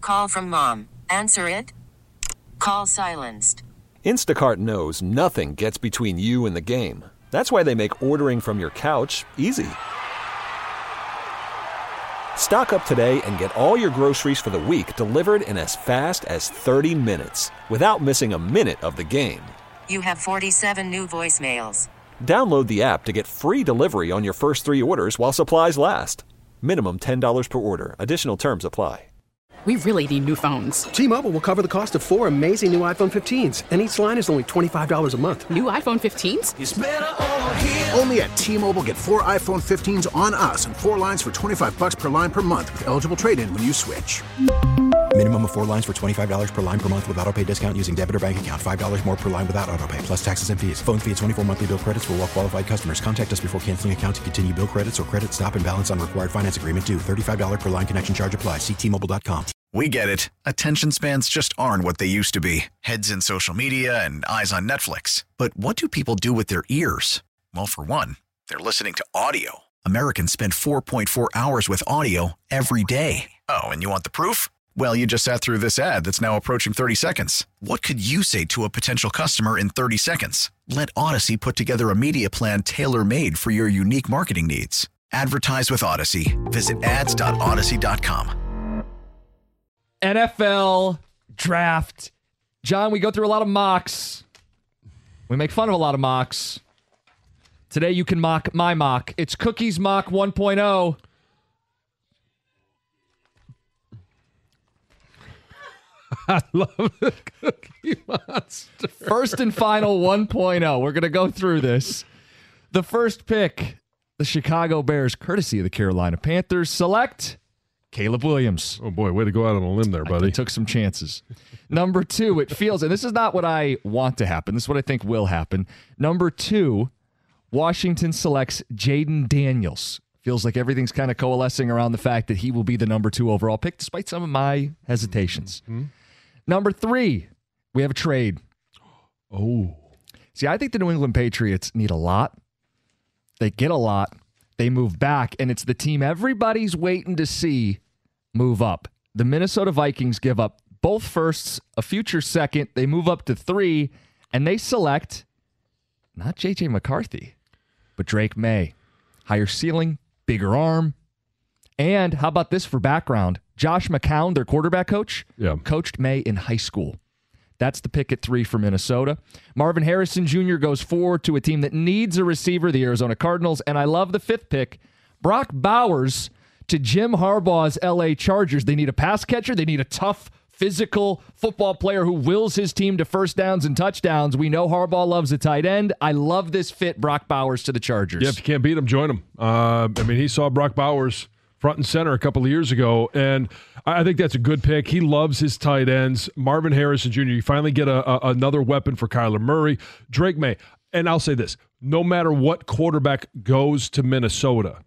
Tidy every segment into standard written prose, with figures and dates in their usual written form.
call from mom. Answer it. Call silenced. Instacart knows nothing gets between you and the game. That's why they make ordering from your couch easy. Stock up today and get all your groceries for the week delivered in as fast as 30 minutes without missing a minute of the game. You have 47 new voicemails. Download the app to get free delivery on your first 3 orders while supplies last. Minimum $10 per order. Additional terms apply. We really need new phones. T-Mobile will cover the cost of 4 amazing new iPhone 15s, and each line is only $25 a month. New iPhone 15s? It's better over here. Only at T-Mobile, get 4 iPhone 15s on us and 4 lines for $25 per line per month with eligible trade-in when you switch. Minimum of 4 lines for $25 per line per month with autopay discount using debit or bank account. $5 more per line without autopay, plus taxes and fees. Phone fee at 24 monthly bill credits for well-qualified customers. Contact us before canceling account to continue bill credits or credit stop and balance on required finance agreement due. $35 per line connection charge applies. See T-Mobile.com. We get it. Attention spans just aren't what they used to be. Heads in social media and eyes on Netflix. But what do people do with their ears? Well, for one, they're listening to audio. Americans spend 4.4 hours with audio every day. Oh, and you want the proof? Well, you just sat through this ad that's now approaching 30 seconds. What could you say to a potential customer in 30 seconds? Let Odyssey put together a media plan tailor-made for your unique marketing needs. Advertise with Odyssey. Visit ads.odyssey.com. NFL draft. John, we go through a lot of mocks. We make fun of a lot of mocks. Today you can mock my mock. It's Cookie's Mock 1.0. I love the Cookie Monster. First and final 1.0. We're going to go through this. The first pick, the Chicago Bears, courtesy of the Carolina Panthers, select Caleb Williams. Oh, boy, way to go out on a limb there, buddy. I took some chances. Number 2, it feels, and this is not what I want to happen. This is what I think will happen. Number 2, Washington selects Jaden Daniels. Feels like everything's kind of coalescing around the fact that he will be the number 2 overall pick, despite some of my hesitations. Mm-hmm. Number 3, we have a trade. Oh. See, I think the New England Patriots need a lot. They get a lot. They move back, and it's the team everybody's waiting to see move up. The Minnesota Vikings give up both firsts, a future second. They move up to 3, and they select not J.J. McCarthy, but Drake May. Higher ceiling, bigger arm. And how about this for background? Josh McCown, their quarterback coach, coached May in high school. That's the pick at 3 for Minnesota. Marvin Harrison Jr. goes 4 to a team that needs a receiver, the Arizona Cardinals. And I love the 5th pick, Brock Bowers to Jim Harbaugh's L.A. Chargers. They need a pass catcher. They need a tough, physical football player who wills his team to first downs and touchdowns. We know Harbaugh loves a tight end. I love this fit, Brock Bowers to the Chargers. Yeah, if you can't beat him, join him. He saw Brock Bowers front and center a couple of years ago, and I think that's a good pick. He loves his tight ends. Marvin Harrison Jr., you finally get another weapon for Kyler Murray. Drake May, and I'll say this, no matter what quarterback goes to Minnesota,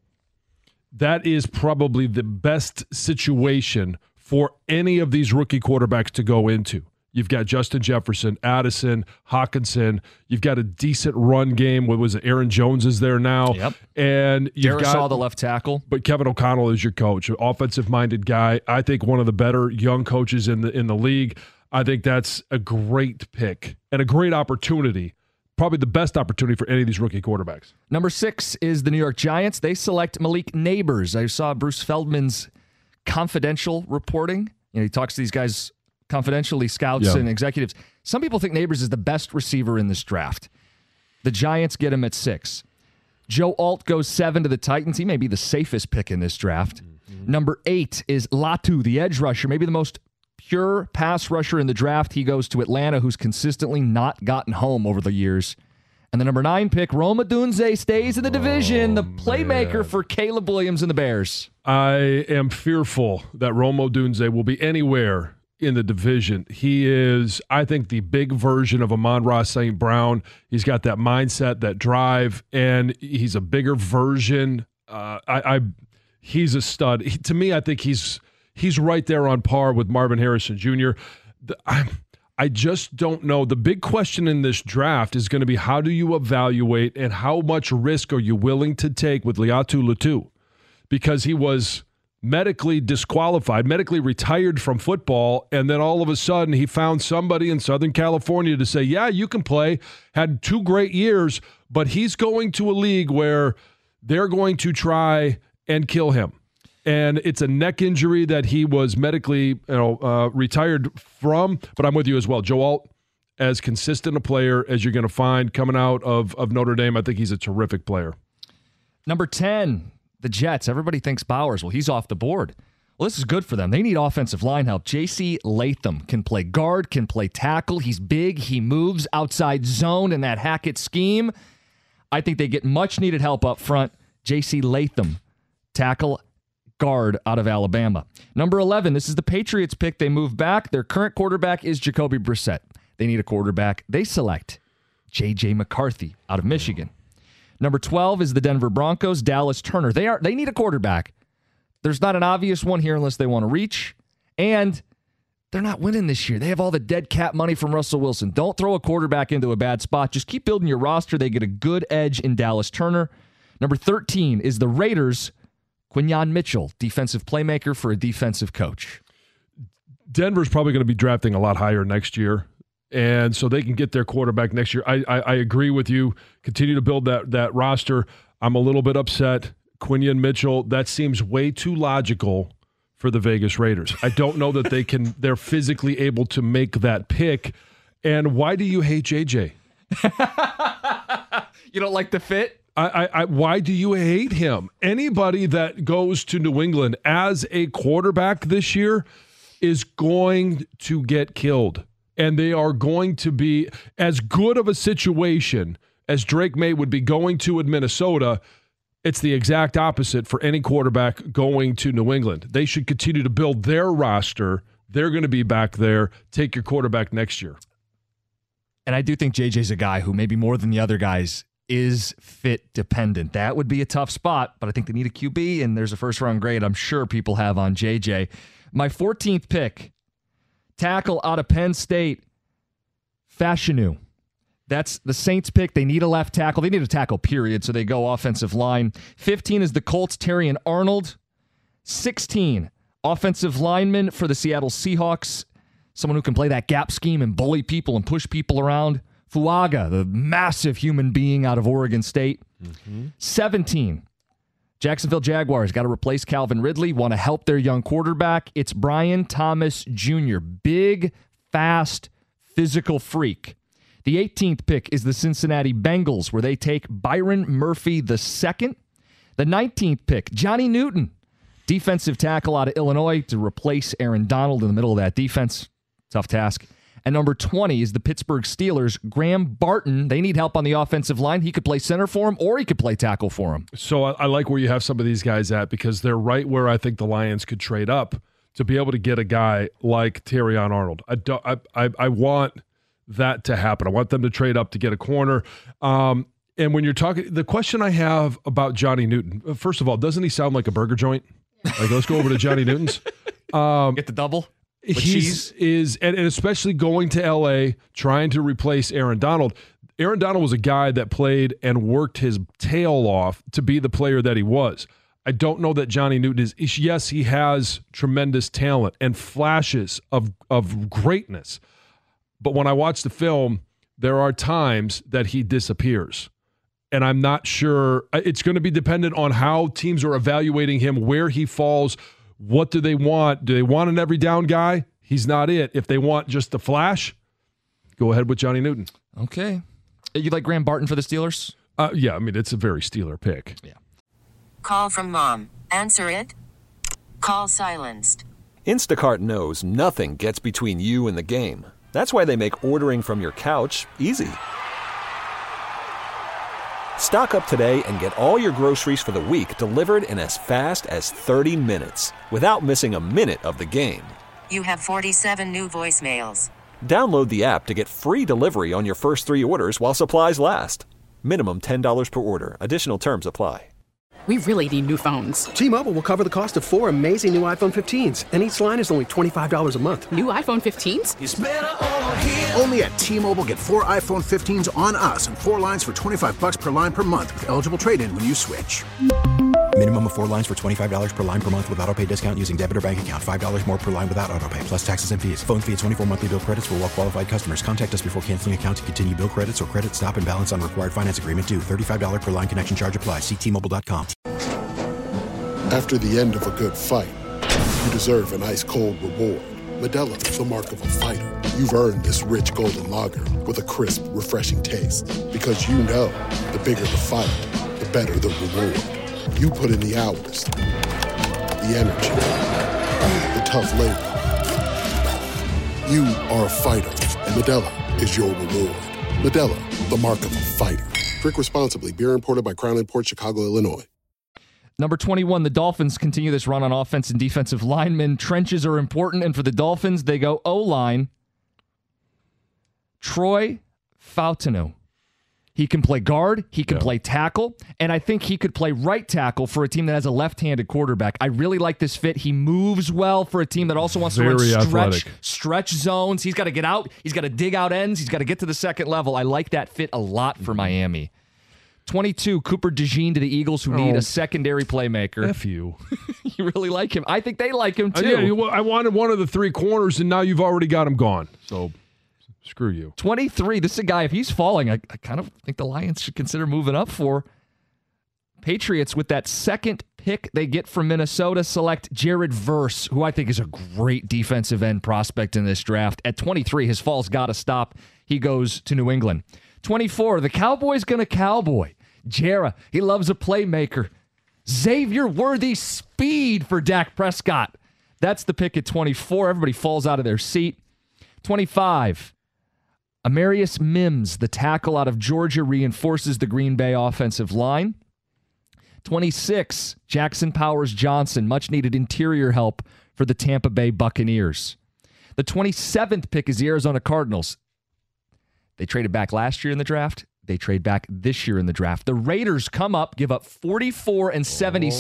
that is probably the best situation for any of these rookie quarterbacks to go into. You've got Justin Jefferson, Addison, Hawkinson. You've got a decent run game. What was it? Aaron Jones is there now. Yep. And you've got the left tackle. But Kevin O'Connell is your coach, an offensive-minded guy. I think one of the better young coaches in the league. I think that's a great pick and a great opportunity. Probably the best opportunity for any of these rookie quarterbacks. Number 6 is the New York Giants. They select Malik Neighbors. I saw Bruce Feldman's confidential reporting. He talks to these guys confidentially, scouts and executives. Some people think Neighbors is the best receiver in this draft. The Giants get him at 6. Joe Alt goes 7 to the Titans. He may be the safest pick in this draft. Mm-hmm. Number 8 is Latu, the edge rusher, maybe the most pure pass rusher in the draft. He goes to Atlanta, who's consistently not gotten home over the years. And the number 9 pick, Rome Odunze, stays in the division, the playmaker for Caleb Williams and the Bears. I am fearful that Rome Odunze will be anywhere in the division. He is, I think, the big version of Amon-Ra St. Brown. He's got that mindset, that drive, and he's a bigger version. He's a stud. To me, I think he's right there on par with Marvin Harrison Jr. I just don't know. The big question in this draft is going to be, how do you evaluate and how much risk are you willing to take with Latu Latu? Because he was medically disqualified, medically retired from football, and then all of a sudden he found somebody in Southern California to say, yeah, you can play, had 2 great years, but he's going to a league where they're going to try and kill him. And it's a neck injury that he was medically retired from, but I'm with you as well. Joe Alt, as consistent a player as you're going to find coming out of Notre Dame, I think he's a terrific player. Number 10, the Jets. Everybody thinks Bowers. Well, he's off the board. Well, this is good for them. They need offensive line help. J.C. Latham can play guard, can play tackle. He's big. He moves outside zone in that Hackett scheme. I think they get much-needed help up front. J.C. Latham, tackle, guard out of Alabama. Number 11, this is the Patriots pick. They move back. Their current quarterback is Jacoby Brissett. They need a quarterback. They select J.J. McCarthy out of Michigan. Number 12 is the Denver Broncos, Dallas Turner. They need a quarterback. There's not an obvious one here unless they want to reach. And they're not winning this year. They have all the dead cap money from Russell Wilson. Don't throw a quarterback into a bad spot. Just keep building your roster. They get a good edge in Dallas Turner. Number 13 is the Raiders, Quinyon Mitchell, defensive playmaker for a defensive coach. Denver's probably going to be drafting a lot higher next year. And so they can get their quarterback next year. I agree with you. Continue to build that roster. I'm a little bit upset. Quinyon Mitchell, that seems way too logical for the Vegas Raiders. I don't know that they're physically able to make that pick. And why do you hate JJ? You don't like the fit? Why do you hate him? Anybody that goes to New England as a quarterback this year is going to get killed. And they are going to be as good of a situation as Drake May would be going to in Minnesota. It's the exact opposite for any quarterback going to New England. They should continue to build their roster. They're going to be back there. Take your quarterback next year. And I do think JJ's a guy who maybe more than the other guys is fit dependent. That would be a tough spot, but I think they need a QB, and there's a first-round grade I'm sure people have on JJ. My 14th pick, tackle out of Penn State, Fashanu. That's the Saints pick. They need a left tackle. They need a tackle, period, so they go offensive line. 15 is the Colts, Terrion Arnold. 16, offensive lineman for the Seattle Seahawks, someone who can play that gap scheme and bully people and push people around. Fuaga, the massive human being out of Oregon State. 17, Jacksonville Jaguars got to replace Calvin Ridley, want to help their young quarterback. It's Brian Thomas Jr., big, fast, physical freak. The 18th pick is the Cincinnati Bengals, where they take Byron Murphy II. The 19th pick, Johnny Newton, defensive tackle out of Illinois to replace Aaron Donald in the middle of that defense. Tough task. And number 20 is the Pittsburgh Steelers, Graham Barton. They need help on the offensive line. He could play center for him, or he could play tackle for him. So I like where you have some of these guys at, because they're right where I think the Lions could trade up to be able to get a guy like Terrion Arnold. I want that to happen. I want them to trade up to get a corner. And when you're talking, the question I have about Johnny Newton, first of all, doesn't he sound like a burger joint? Like, let's go over to Johnny Newton's. Get the double? And especially going to L.A., trying to replace Aaron Donald. Aaron Donald was a guy that played and worked his tail off to be the player that he was. I don't know that Johnny Newton is. Yes, he has tremendous talent and flashes of greatness. But when I watch the film, there are times that he disappears. And I'm not sure. It's going to be dependent on how teams are evaluating him, where he falls. What do they want? Do they want an every down guy? He's not it. If they want just a flash, go ahead with Johnny Newton. Okay. You like Graham Barton for the Steelers? Yeah, I mean, it's a very Steeler pick. Yeah. Call from mom. Answer it. Call silenced. Instacart knows nothing gets between you and the game. That's why they make ordering from your couch easy. Stock up today and get all your groceries for the week delivered in as fast as 30 minutes without missing a minute of the game. You have 47 new voicemails. Download the app to get free delivery on your first 3 orders while supplies last. Minimum $10 per order. Additional terms apply. We really need new phones. T-Mobile will cover the cost of 4 amazing new iPhone 15s, and each line is only $25 a month. New iPhone 15s? It's better over here. Only at T-Mobile, get 4 iPhone 15s on us and 4 lines for $25 per line per month with eligible trade-in when you switch. Minimum of 4 lines for $25 per line per month with autopay discount using debit or bank account. $5 more per line without autopay, plus taxes and fees. Phone fee at 24 monthly bill credits for well-qualified customers. Contact us before canceling account to continue bill credits or credit stop and balance on required finance agreement due. $35 per line connection charge applies. See T-Mobile.com. After the end of a good fight, you deserve an ice-cold reward. Modelo is the mark of a fighter. You've earned this rich golden lager with a crisp, refreshing taste. Because you know, the bigger the fight, the better the reward. You put in the hours, the energy, the tough labor. You are a fighter, and Modelo is your reward. Modelo, the mark of a fighter. Drink responsibly. Beer imported by Crown Imports, Chicago, Illinois. Number 21, the Dolphins continue this run on offense and defensive linemen. Trenches are important, and for the Dolphins, they go O-line. Troy Fautanu. He can play guard, he can play tackle, and I think he could play right tackle for a team that has a left-handed quarterback. I really like this fit. He moves well for a team that also wants to run stretch zones. He's got to get out. He's got to dig out ends. He's got to get to the second level. I like that fit a lot for Miami. 22, Cooper DeJean to the Eagles, who need a secondary playmaker. F you. You really like him. I think they like him, too. Yeah, I wanted one of the 3 corners, and now you've already got him gone. So, screw you. 23, this is a guy, if he's falling, I kind of think the Lions should consider moving up for. Patriots, with that second pick they get from Minnesota, select Jared Verse, who I think is a great defensive end prospect in this draft. At 23, his fall's got to stop. He goes to New England. 24, the Cowboys going to cowboy. Jera, he loves a playmaker. Xavier Worthy speed for Dak Prescott. That's the pick at 24. Everybody falls out of their seat. 25, Amarius Mims, the tackle out of Georgia, reinforces the Green Bay offensive line. 26, Jackson Powers Johnson, much needed interior help for the Tampa Bay Buccaneers. The 27th pick is the Arizona Cardinals. They traded back last year in the draft. They trade back this year in the draft. The Raiders come up, give up 44 and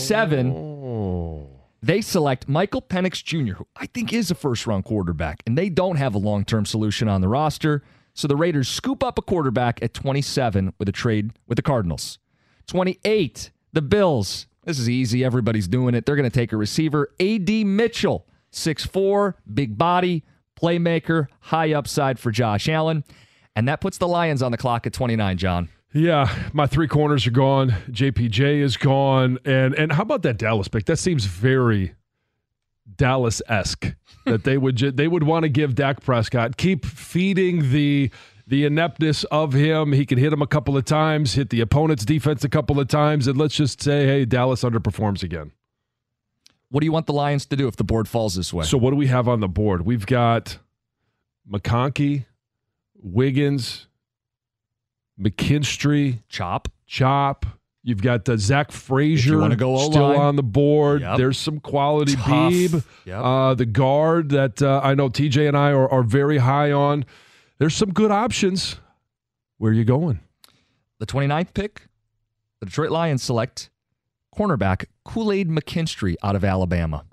77. They select Michael Penix Jr., who I think is a first-round quarterback, and they don't have a long-term solution on the roster. So the Raiders scoop up a quarterback at 27 with a trade with the Cardinals. 28, the Bills. This is easy. Everybody's doing it. They're going to take a receiver. A.D. Mitchell, 6'4", big body, playmaker, high upside for Josh Allen. And that puts the Lions on the clock at 29, John. Yeah, my 3 corners are gone. JPJ is gone. And how about that Dallas pick? That seems very Dallas-esque. That they would want to give Dak Prescott, keep feeding the ineptness of him. He can hit him a couple of times, hit the opponent's defense a couple of times, and let's just say, hey, Dallas underperforms again. What do you want the Lions to do if the board falls this way? So what do we have on the board? We've got McConkey, Wiggins, McKinstry, Chop. You've got Zach Frazier still on the board. Yep. There's some quality. Tough. Beeb, yep. The guard that I know TJ and I are very high on. There's some good options. Where are you going? The 29th pick, the Detroit Lions select cornerback Kool-Aid McKinstry out of Alabama.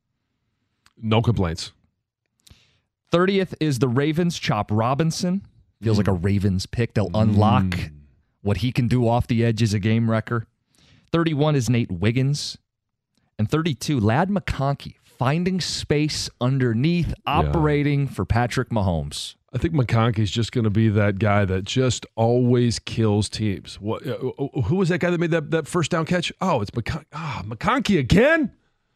No complaints. 30th is the Ravens, Chop Robinson. Feels like a Ravens pick. They'll unlock what he can do off the edge as a game wrecker. 31 is Nate Wiggins. And 32, Ladd McConkey, finding space underneath, operating for Patrick Mahomes. I think McConkey's just going to be that guy that just always kills teams. Who was that guy that made that first down catch? Oh, it's McConkey. McConkey again?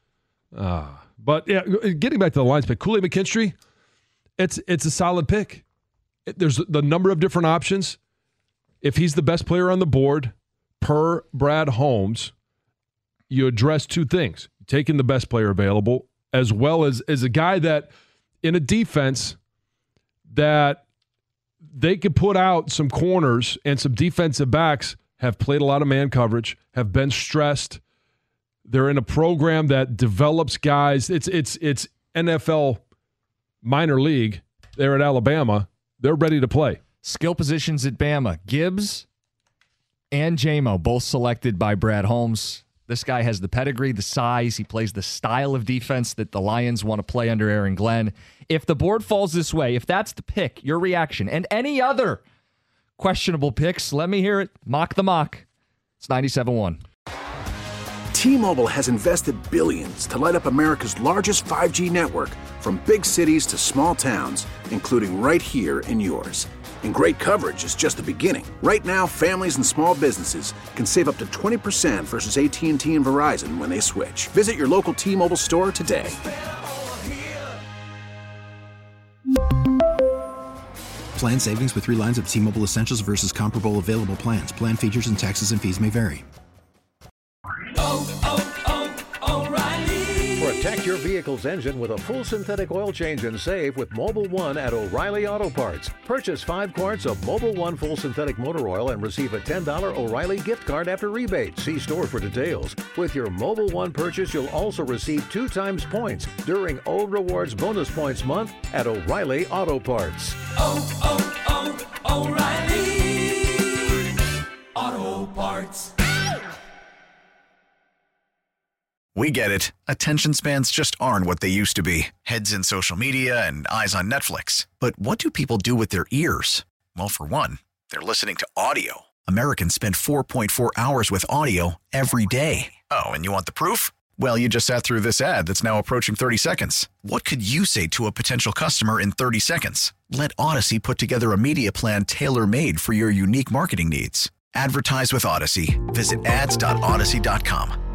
But yeah, getting back to the Lions pick, Kool-Aid McKinstry, it's a solid pick. There's the number of different options. If he's the best player on the board, per Brad Holmes, you address 2 things. Taking the best player available, as well as a guy that in a defense that they could put out some corners and some defensive backs, have played a lot of man coverage, have been stressed. They're in a program that develops guys. It's NFL minor league. They're at Alabama. They're ready to play. Skill positions at Bama. Gibbs and Jamo, both selected by Brad Holmes. This guy has the pedigree, the size. He plays the style of defense that the Lions want to play under Aaron Glenn. If the board falls this way, if that's the pick, your reaction, and any other questionable picks, let me hear it. Mock the mock. It's 97.1. T-Mobile has invested billions to light up America's largest 5G network, from big cities to small towns, including right here in yours. And great coverage is just the beginning. Right now, families and small businesses can save up to 20% versus AT&T and Verizon when they switch. Visit your local T-Mobile store today. Plan savings with 3 lines of T-Mobile Essentials versus comparable available plans. Plan features and taxes and fees may vary. Protect your vehicle's engine with a full synthetic oil change and save with Mobil 1 at O'Reilly Auto Parts. Purchase 5 quarts of Mobil 1 full synthetic motor oil and receive a $10 O'Reilly gift card after rebate. See store for details. With your Mobil 1 purchase, you'll also receive 2 times points during O Rewards Bonus Points Month at O'Reilly Auto Parts. O'Reilly Auto Parts. We get it. Attention spans just aren't what they used to be. Heads in social media and eyes on Netflix. But what do people do with their ears? Well, for one, they're listening to audio. Americans spend 4.4 hours with audio every day. Oh, and you want the proof? Well, you just sat through this ad that's now approaching 30 seconds. What could you say to a potential customer in 30 seconds? Let Odyssey put together a media plan tailor-made for your unique marketing needs. Advertise with Odyssey. Visit ads.odyssey.com.